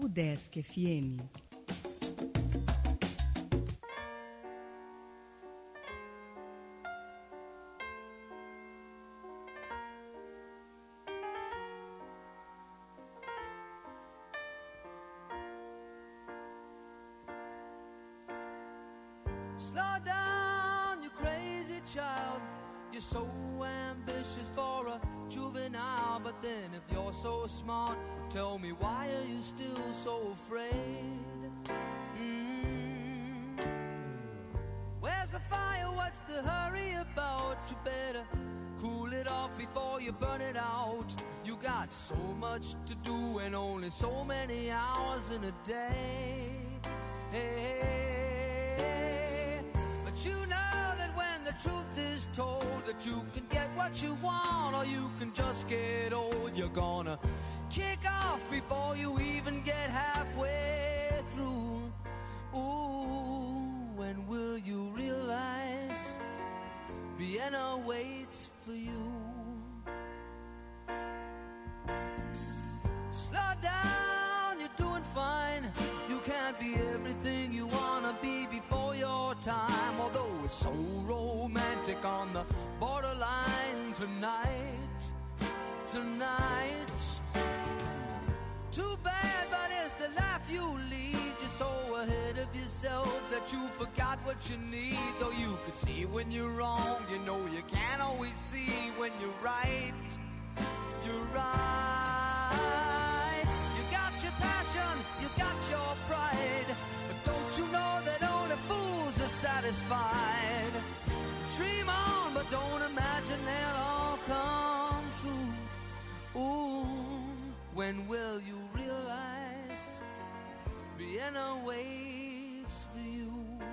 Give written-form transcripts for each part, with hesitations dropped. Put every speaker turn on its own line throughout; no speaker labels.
Udesc FM.
Slow down, you crazy child. You're so ambitious for a juvenile. But then if you're so smart, tell me, why are you still so afraid? Where's the fire? What's the hurry about? You better cool it off before you burn it out. You got so much to do and only so many hours in a day. Hey, but you know that when the truth is told, that you can get what you want or you can just get old. You're gonna kick off before you even get halfway through. Ooh, when will you realize Vienna waits for you? Slow down, you're doing fine. You can't be everything you wanna be before your time. Although it's so romantic on the borderline tonight. Too bad, but it's the life you lead. You're so ahead of yourself that you forgot what you need. Though you could see when you're wrong, you know you can't always see when you're right. You're right. You got your passion, you got your pride. But don't you know that only fools are satisfied? Dream on, but don't imagine they'll all come true. Ooh, when will you realize Vienna waits for you?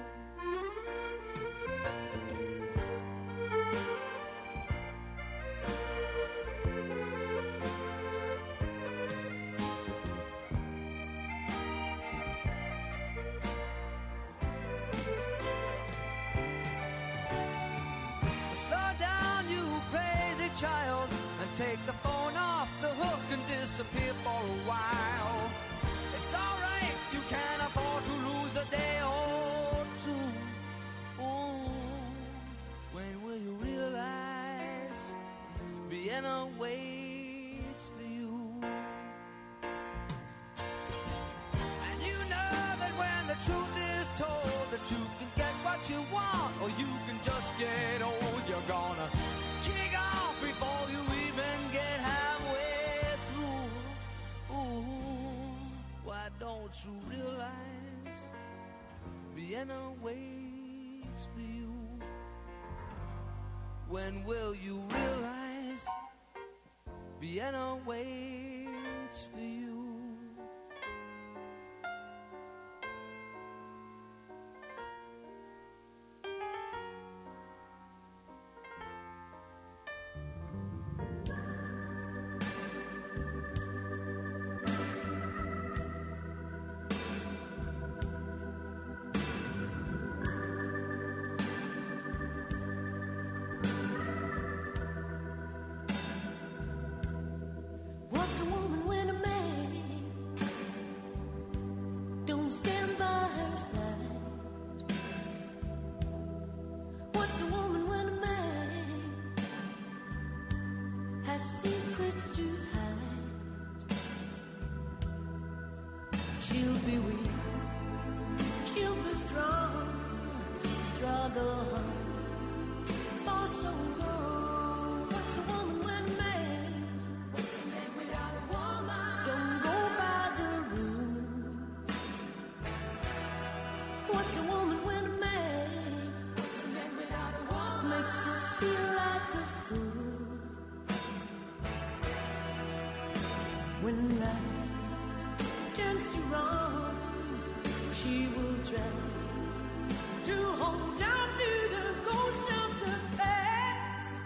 Slow down, you crazy child, and take the phone off the hook and disappear for a while. It's alright, you can't afford to lose a day or two. Ooh, when will you realize Vienna waits for you? And you know that when the truth is told, that you can get what you want or you can just get old. You're gonna kick off before you even get halfway through. Ooh, why don't you realize Vienna waits for you? When will you realize Vienna waits for you?
What's a woman when a man don't stand by her side? What's a woman when a man has secrets to hide? She'll be weak, she'll be strong, struggle for so long. What's a woman when a man don't go by the rule? What's a woman when a man makes her feel like a fool? When right turns to wrong, she will try to hold down to the ghost of the past.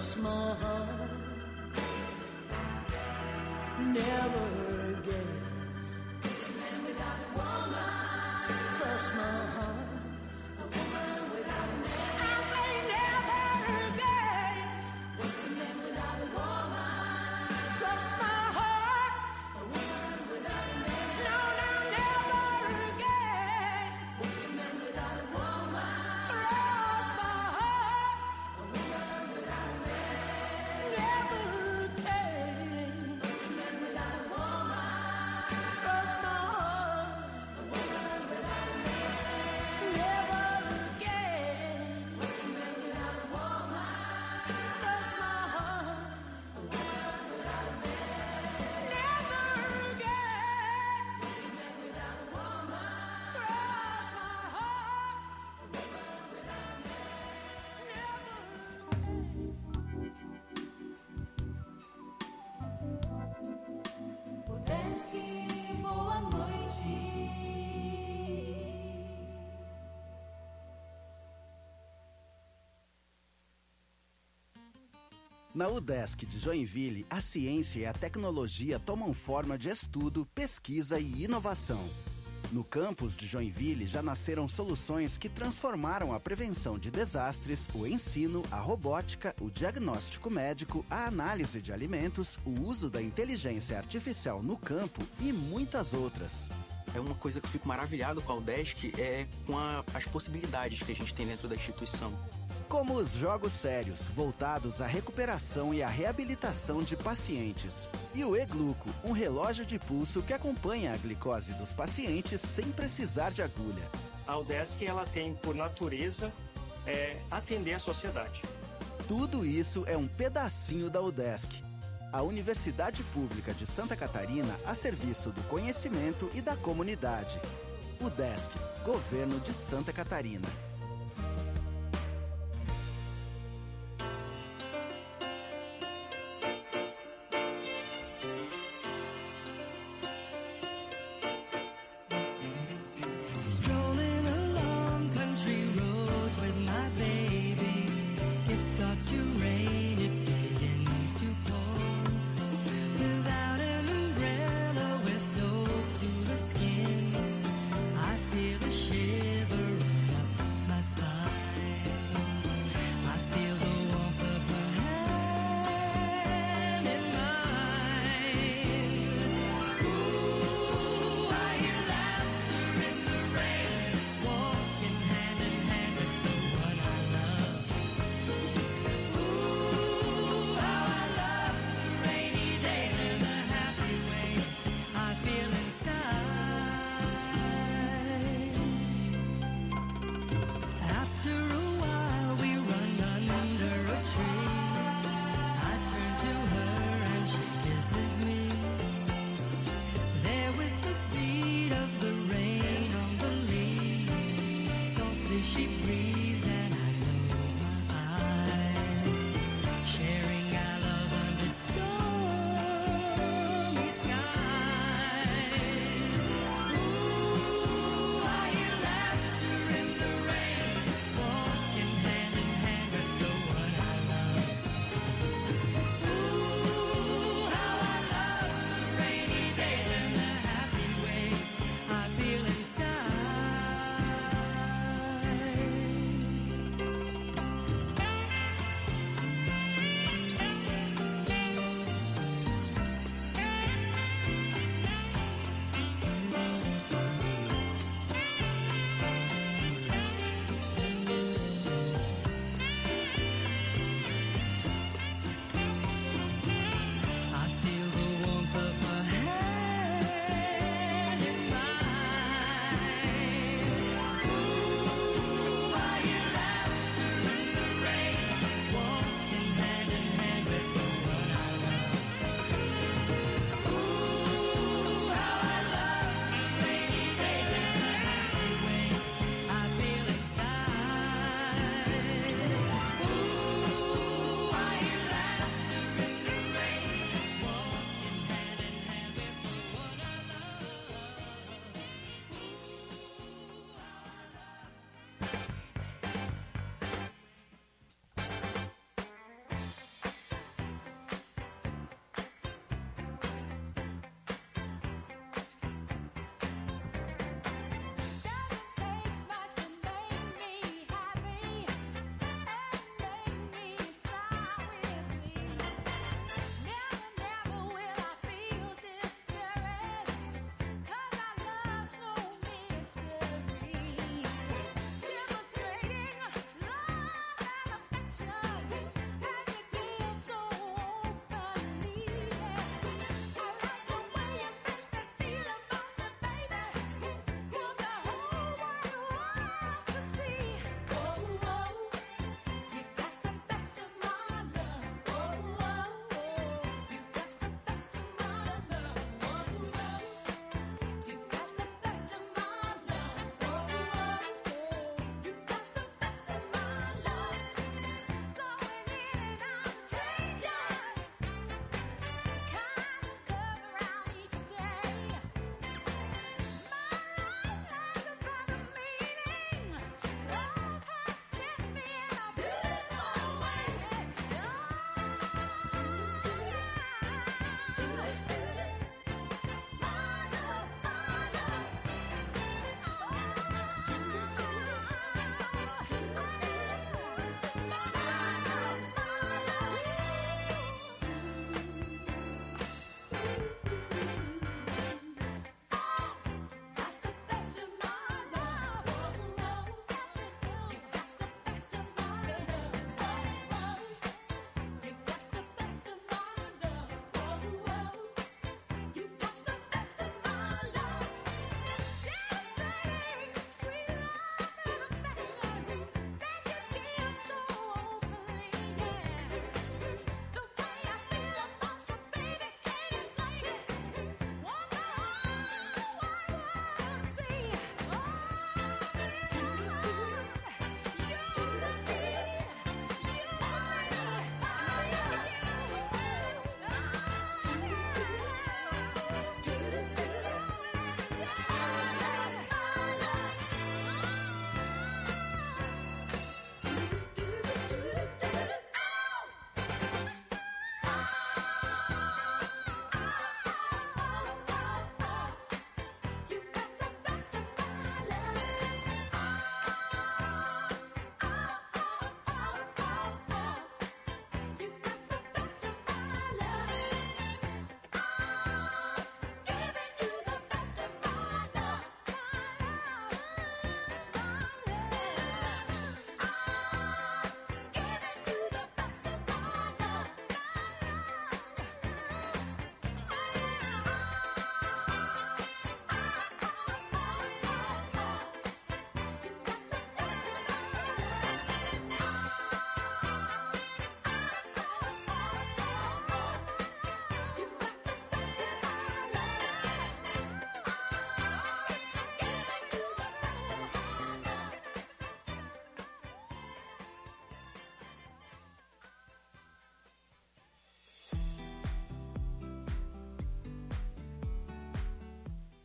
cross my heart. Never again. It's a man without a woman. Cross my heart. A woman without a man. I say never again. What's a man without a woman? Cross my heart. A woman without a man. No, no, never again. What's a man without a woman? Cross my heart. A woman without a man. Never again. What's a man without a woman? Cross my heart. A woman without a man. Never again. What's a man without a woman? Cross my heart. A woman without a man. Never again. What's a man without a woman? Cross my heart. A woman without a man.
Udesky, boa noite.
Na UDESC de Joinville, a ciência e a tecnologia tomam forma de estudo, pesquisa e inovação. No campus de Joinville já nasceram soluções que transformaram a prevenção de desastres, o ensino, a robótica, o diagnóstico médico, a análise de alimentos, o uso da inteligência artificial no campo e muitas outras.
É uma coisa que eu fico maravilhado com a UDESC, com as possibilidades que a gente tem dentro da instituição.
Como os jogos sérios, voltados à recuperação e à reabilitação de pacientes. E o E-Gluco, um relógio de pulso que acompanha a glicose dos pacientes sem precisar de agulha.
A UDESC ela tem, por natureza, atender a sociedade.
Tudo isso é um pedacinho da UDESC, a Universidade Pública de Santa Catarina a serviço do conhecimento e da comunidade. UDESC, Governo de Santa Catarina.
Strolling along country roads with my baby. It starts to rain, it begins to pour. Without an umbrella, we're soaked to the skin. I feel a shiver run up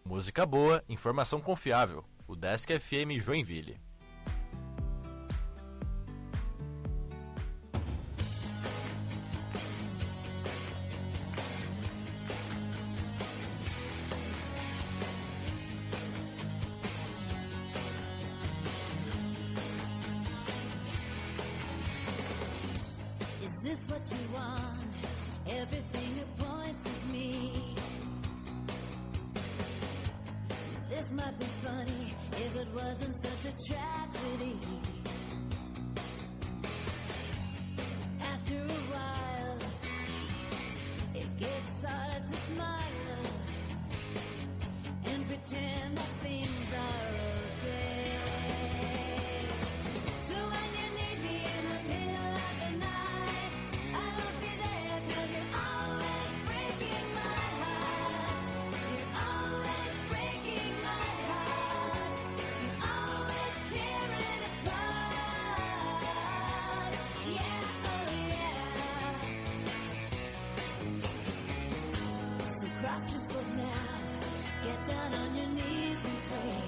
Música boa, informação confiável. O Desk FM Joinville.
Is this what you want? Everything points at me. This might be funny if it wasn't such a tragedy. After a while, it gets harder to smile and pretend that things are okay. So when you need me in the middle of the night, I won't be there 'cause you're always breaking my heart. You're always breaking my heart. You're always tearing apart. Yeah, oh yeah. So cross yourself now, get down on your knees and pray.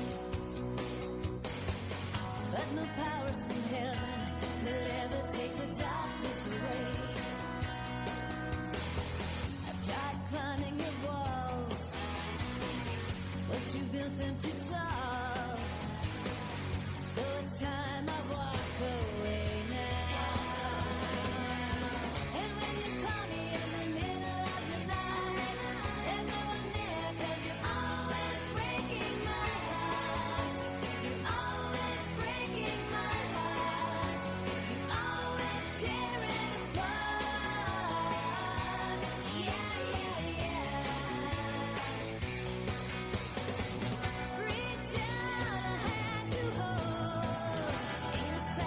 But no powers from heaven could ever take the darkness away. I've tried climbing your walls, but you built them too tall. So it's time I walk away now. And when you call me in the middle of the night, there's no one there 'cause you're always breaking my heart. You're always breaking my heart. You're always tearing apart. Yeah, yeah, yeah. Reach out a hand to hold.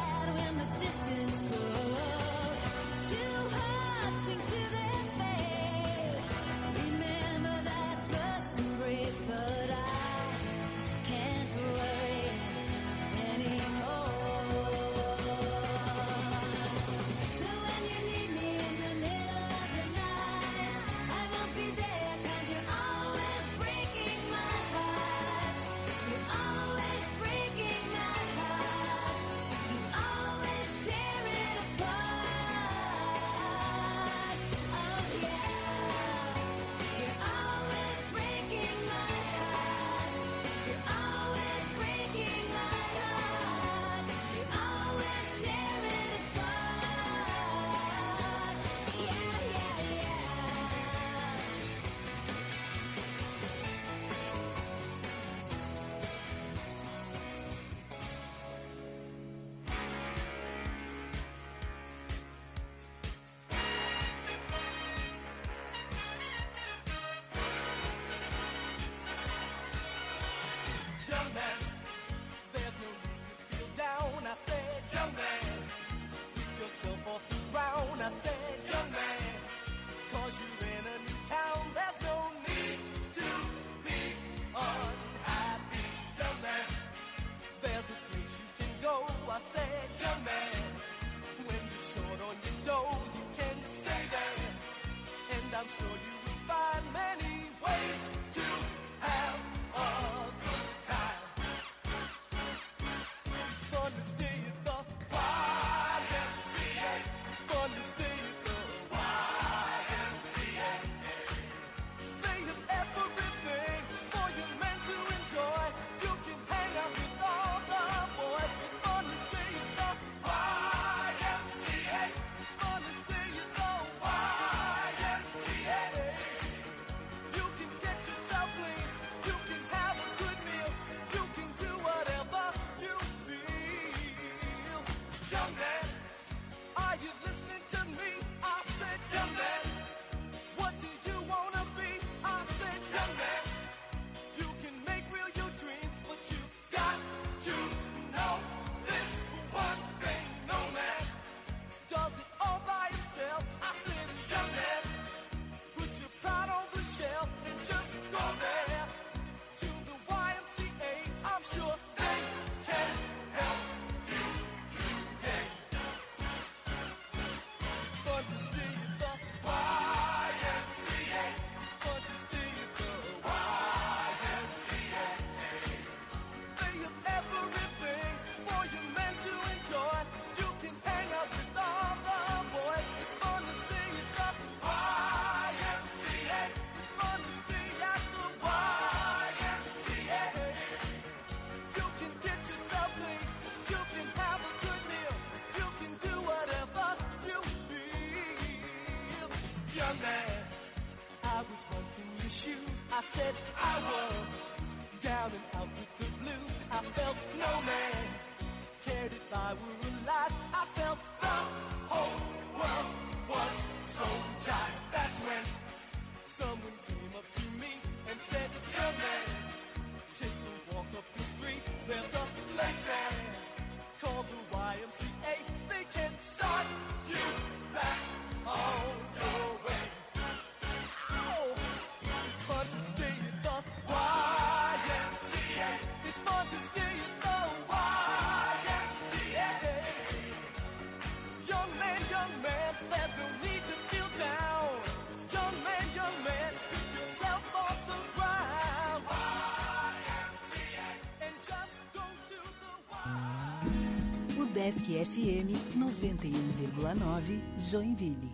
I was once in your shoes. I said I was down and out with the blues. I felt no man cared if I were alive. I felt the whole world was so jive. That's when someone came up to me and said, young man, take a walk up the street. There's a place there called the YMCA. They can start you back on your way. Oh, it's fun to stay at the YMCA. It's fun to stay at the YMCA. Young man, there's no need to feel down. Young man, pick yourself off the ground. YMCA, and just go to the
O Desk FM 91,9 Joinville.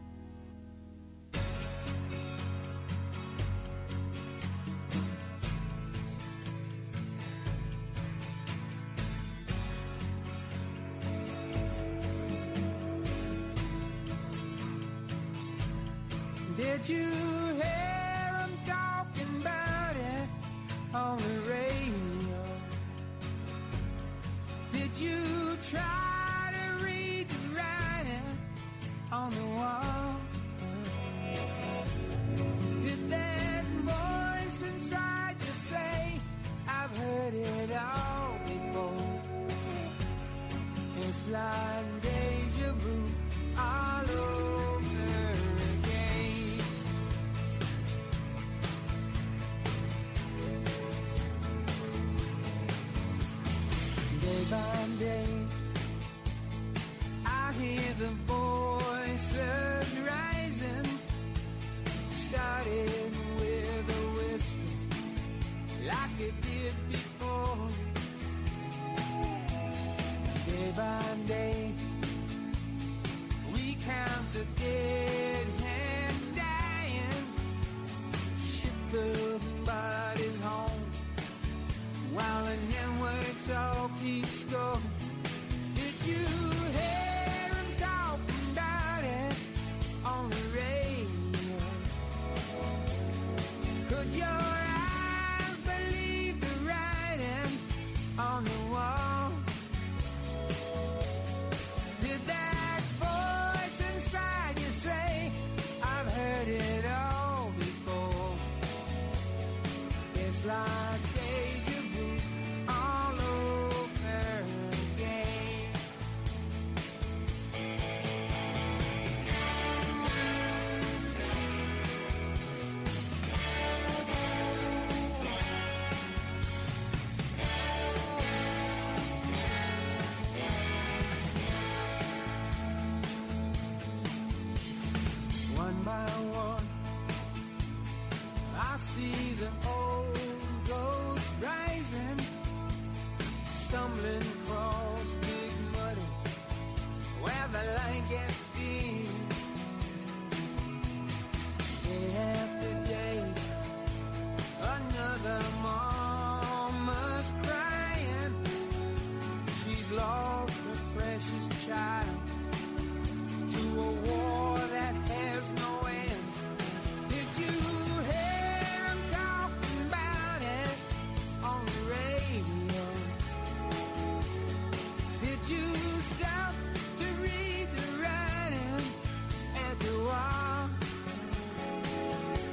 Did you hear them talking about it on the radio? Did you try to read the writing on the wall? Did that voice inside you say, I've heard it all before? It's like deja vu all over again. Day by day, I hear the voices rising, starting with a whisper, like it did before. Day by day, we count the dead and dying, ship the bodies home, while the networks all keep score. Did you hear them talking about it on the radio? Could your eyes believe the writing on the wall? Did that voice inside you say, I've heard it all before? It's like deja vu all over again. One by one, I see the old ghosts rising, stumbling across big muddy where the light gets dim. Day after day, another mama's crying. She's lost her precious child to a war that has no end. Did you hear them talking about it on the radio? Did you stop to read the writing at the wall?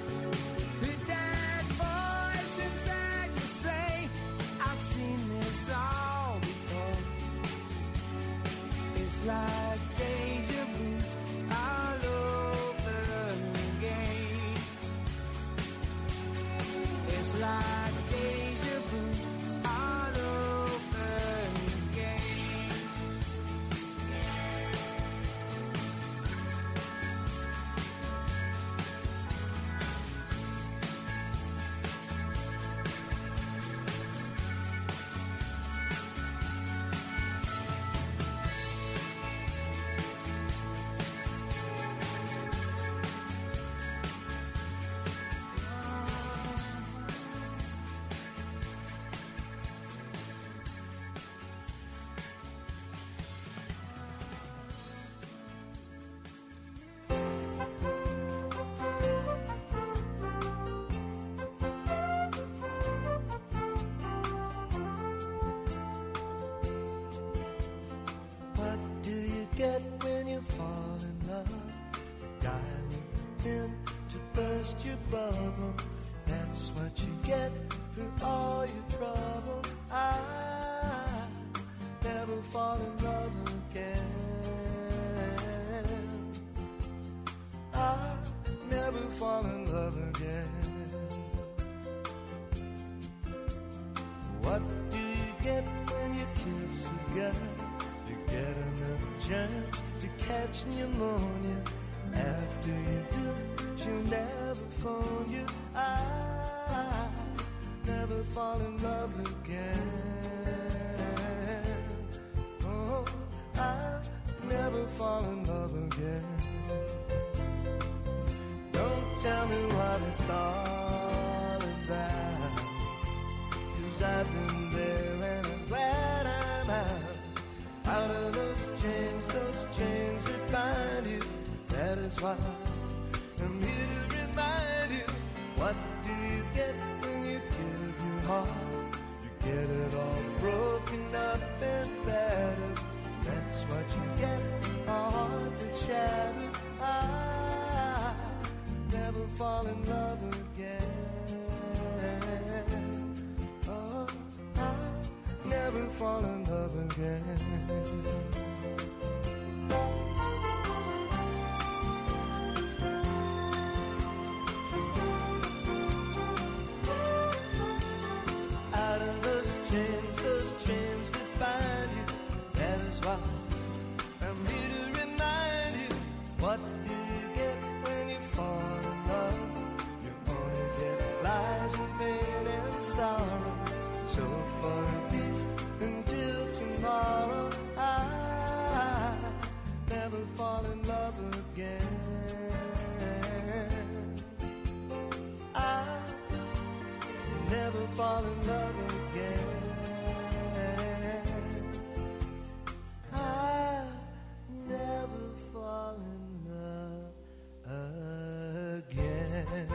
you get through all your trouble. I never fall in love again. I never fall in love again. What do you get when you kiss a girl? You get another chance to catch pneumonia. After you do, she'll never phone you. I never fall in love again. Oh, I never fall in love again. Don't tell me what it's all about, 'cause I've been there and I'm glad I'm out of those chains that bind you. That is why I'm here to remind you. What do you get when you give your heart? You get it all broken up and battered. That's what you get, a heart that's shattered. I never fall in love again. Oh, I never fall in love again. Out of those chains that bind you. That is why I'm here to remind you. What do you get when you fall in love? You only get lies and pain and sorrow. So for at least until tomorrow, I never fall in love again. I never fall in love again. I never fall in love again.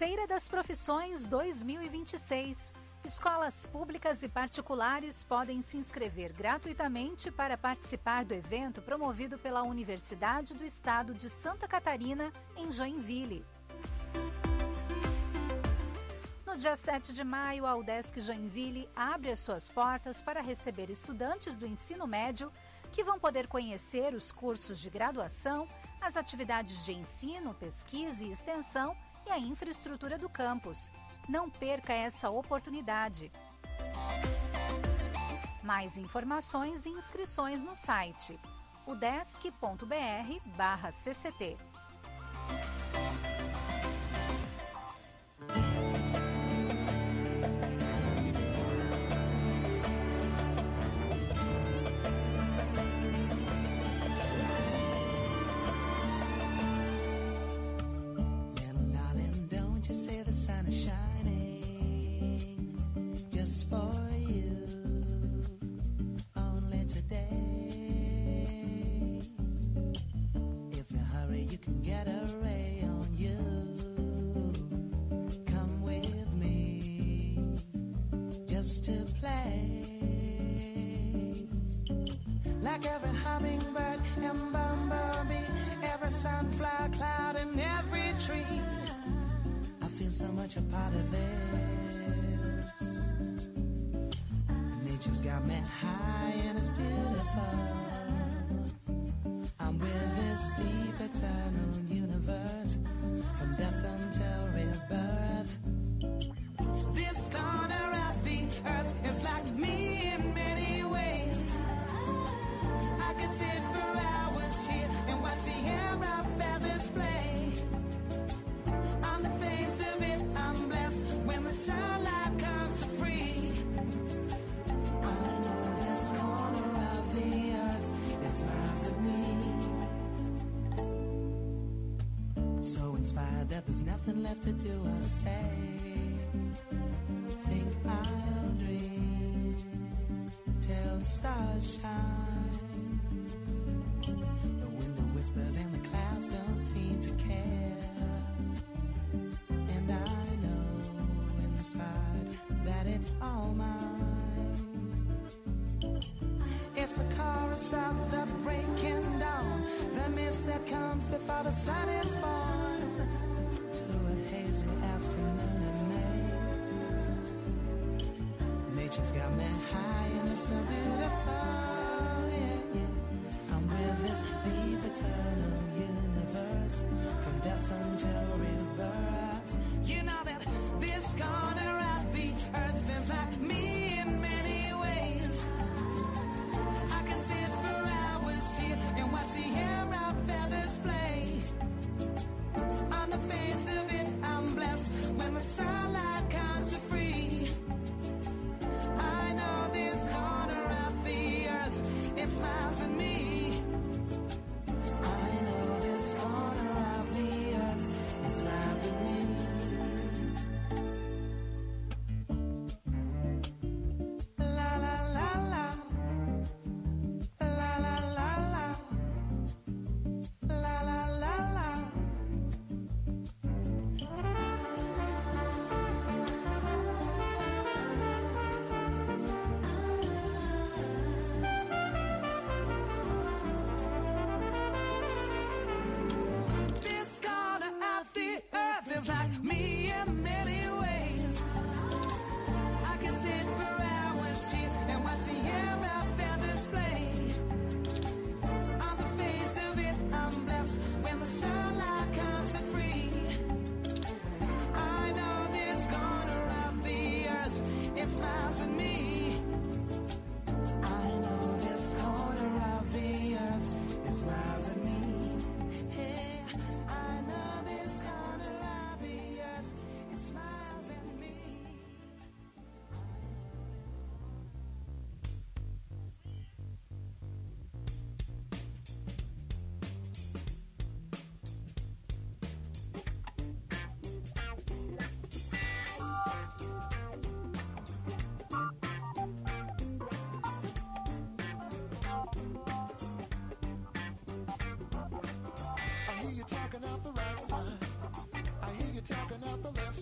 Feira das Profissões 2026. Escolas públicas e particulares podem se inscrever gratuitamente para participar do evento promovido pela Universidade do Estado de Santa Catarina, em Joinville. No dia 7 de maio, a UDESC Joinville abre as suas portas para receber estudantes do ensino médio que vão poder conhecer os cursos de graduação, as atividades de ensino, pesquisa e extensão e a infraestrutura do campus. Não perca essa oportunidade. Mais informações e inscrições no site udesc.br/cct.
Like every hummingbird and bumblebee, every sunflower cloud and every tree, I feel so much a part of this. Nature's got me high and it's beautiful. I'm with this deep eternal universe, from death until rebirth. This corner of the earth is like me in many ways. I can sit for hours here and watch the air of feathers play. On the face of it, I'm blessed when the sunlight comes so free. I know this corner of the earth, it smiles at me. So inspired that there's nothing left to do or say. Think I'll dream till the stars shine. The wind whispers and the clouds don't seem to care. And I know inside that it's all mine. It's the chorus of the breaking dawn, the mist that comes before the sun is born, to a hazy afternoon in May. Nature's got me high and it's so beautiful. With this deep eternal universe, from death until rebirth. You know that this corner of the earth is like me in many ways. I can sit for hours here and watch the air of feathers play. On the face of it, I'm blessed when the sunlight comes so free. I know this corner of the earth, it smiles at me. Smiles at me. La la la la. La la la la. La la la la. This corner of the earth is like me in many ways. I can sit for hours here and watch the air of feathers play. On the face of it, I'm blessed when the sunlight comes so free. I know this corner of the earth, it smiles at me. I know this corner of the earth, it smiles at me. Hey, I know this corner of the earth, it smiles at me. I hear you talking out the right side. I hear you talking out the left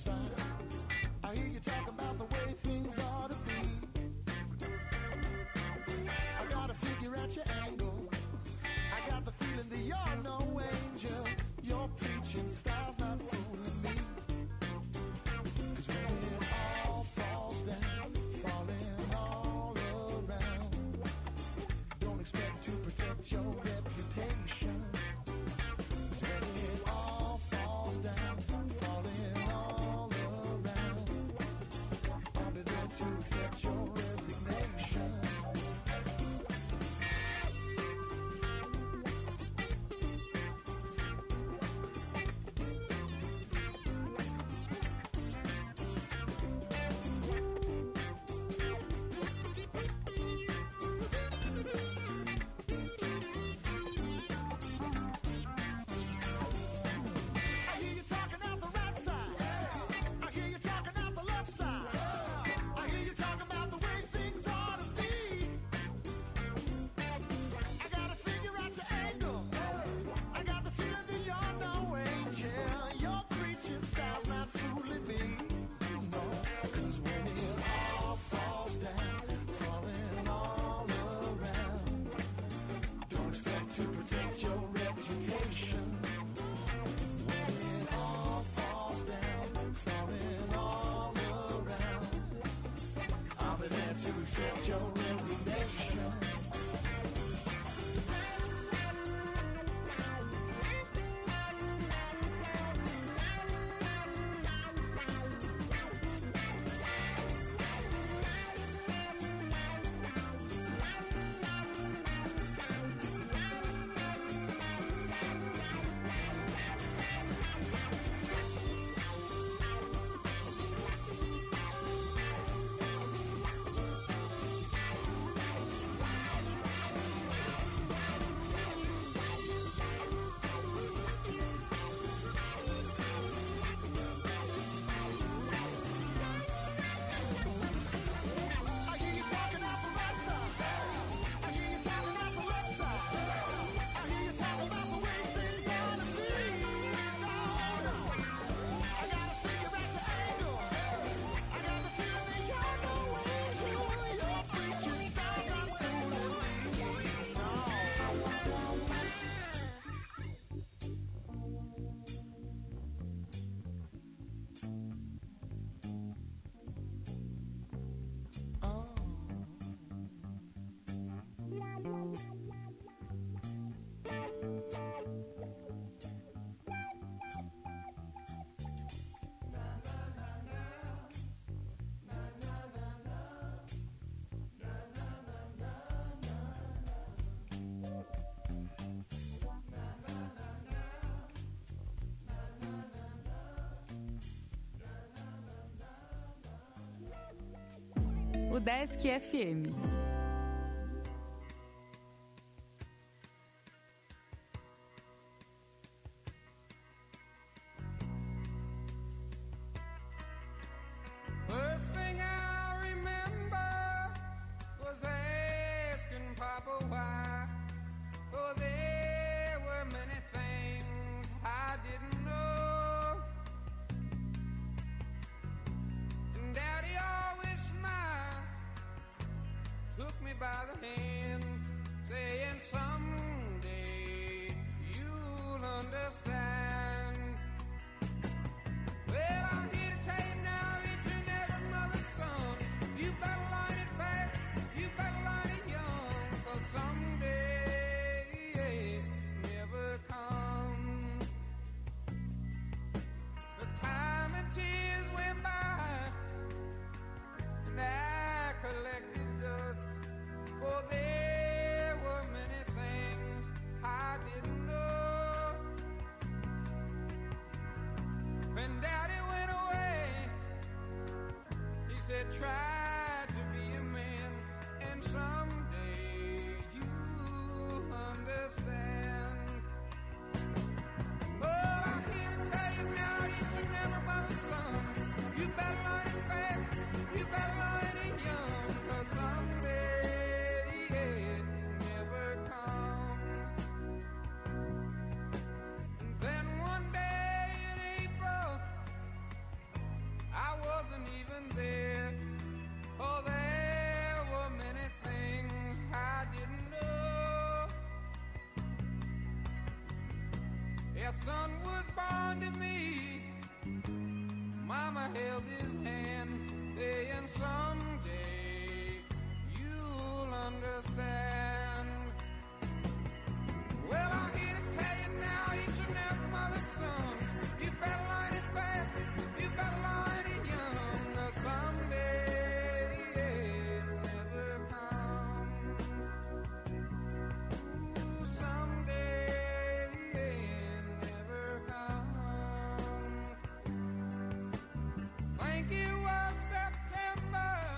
to accept your resignation.
O Desk FM.
First thing I remember was asking Papa why. Oh, there were many things I didn't know. And Daddy always smiled, took me by the hand, saying someday you'll understand. Well, I'm here to tell you now, each and every mother's son, you better learn it fast, you better learn it young, 'cause someday it never comes. The time and tears went by, and I collected dust, for there were many things I didn't know. When Daddy went away, he said, try to be a man, and someday you'll understand. But I'm here to tell you now, each and every mother's son, you better learn it fast, you better learn it young, 'cause someday it never comes. And then one day in April, I wasn't even there. Oh, there were many things I didn't know. Their son was born to me. Mama held his hand, saying someday you'll understand. Well, I'm here to tell you now, each and every mother's son, you better learn it fast, you better learn it young, 'cause someday it never comes. Ooh, someday it never comes. Think it was September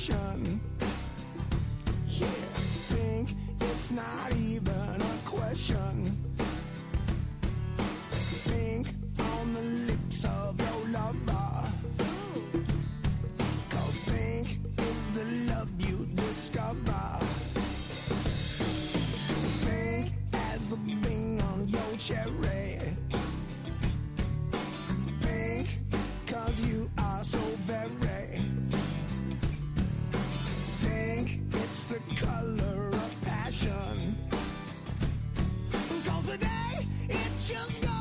expression. Yeah, pink, it's not even a question. Pink on the lips of your lover. 'Cause pink is the love you discover. Pink as the bing on your cherry. Pink, 'cause you are so very. Pink, it's the color of passion. 'Cause today, it just goes